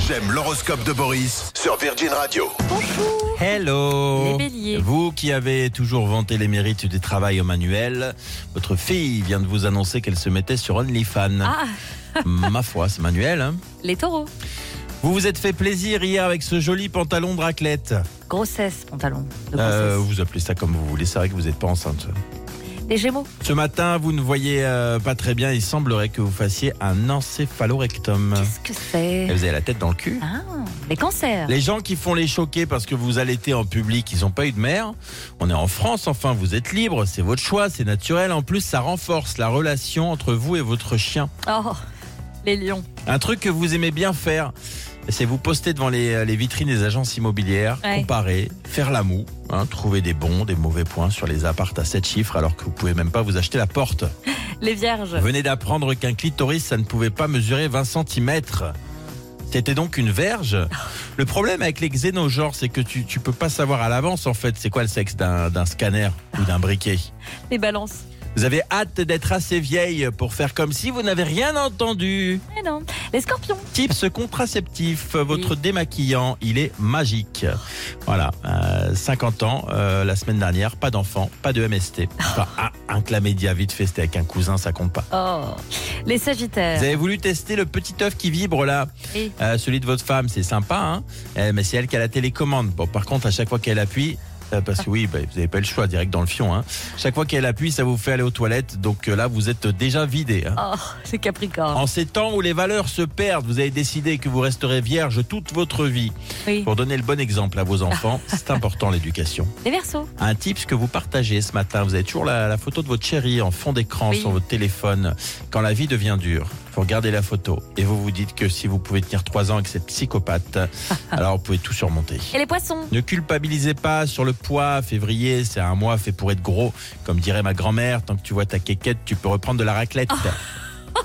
J'aime l'horoscope de Boris sur Virgin Radio. Bonjour. Hello. Les béliers. Vous qui avez toujours vanté les mérites du travail au manuel, votre fille vient de vous annoncer qu'elle se mettait sur OnlyFans. Ah, Ma foi, c'est manuel. Hein. les taureaux. Vous vous êtes fait plaisir hier avec ce joli pantalon de raclette. Grossesse, pantalon de grossesse. Vous appelez ça comme vous voulez, c'est vrai que vous n'êtes pas enceinte. Les gémeaux. Ce matin, vous ne voyez pas très bien, il semblerait que vous fassiez un encéphalorectum. Qu'est-ce que c'est? Et vous avez la tête dans le cul. Ah, les cancers. Les gens qui font les choquer parce que vous allaitez en public, ils n'ont pas eu de mère. On est en France, enfin, vous êtes libre, c'est votre choix, c'est naturel. En plus, ça renforce la relation entre vous et votre chien. Oh, les lions. Un truc que vous aimez bien faire, c'est vous poster devant les vitrines des agences immobilières, Ouais. comparer, faire la moue, trouver des bons, des mauvais points sur les apparts à 7 chiffres alors que vous pouvez même pas vous acheter la porte. Les vierges. Venez d'apprendre qu'un clitoris, ça ne pouvait pas mesurer 20 cm. C'était donc une verge. Le problème avec les xénogenres, c'est que tu peux pas savoir à l'avance, en fait, c'est quoi le sexe d'un scanner ou d'un briquet. Les balances. Vous avez hâte d'être assez vieille pour faire comme si vous n'avez rien entendu. Mais non. Les scorpions. Tips contraceptif, votre démaquillant, il est magique. Voilà, 50 ans, la semaine dernière, pas d'enfant, pas de MST. Enfin, un chlamydia vite fait, c'était avec un cousin, ça compte pas. Oh. Les sagittaires. Vous avez voulu tester le petit œuf qui vibre là, Et celui de votre femme, c'est sympa, hein, mais c'est elle qui a la télécommande. Bon, par contre, à chaque fois qu'elle appuie, parce que oui, vous n'avez pas le choix, direct dans le fion. Hein. Chaque fois qu'elle appuie, ça vous fait aller aux toilettes. Donc là, vous êtes déjà vidé. Hein. oh, les capricornes. En ces temps où les valeurs se perdent, vous avez décidé que vous resterez vierge toute votre vie. Oui. Pour donner le bon exemple à vos enfants, c'est important l'éducation. Les verseaux. Un tips que vous partagez ce matin, vous avez toujours la photo de votre chérie en fond d'écran Oui. sur votre téléphone. Quand la vie devient dure, vous regardez la photo et vous vous dites que si vous pouvez tenir 3 ans avec cette psychopathe, alors vous pouvez tout surmonter. Et les poissons. Ne culpabilisez pas sur le poids. Février, c'est un mois fait pour être gros. Comme dirait ma grand-mère, tant que tu vois ta quéquette, tu peux reprendre de la raclette.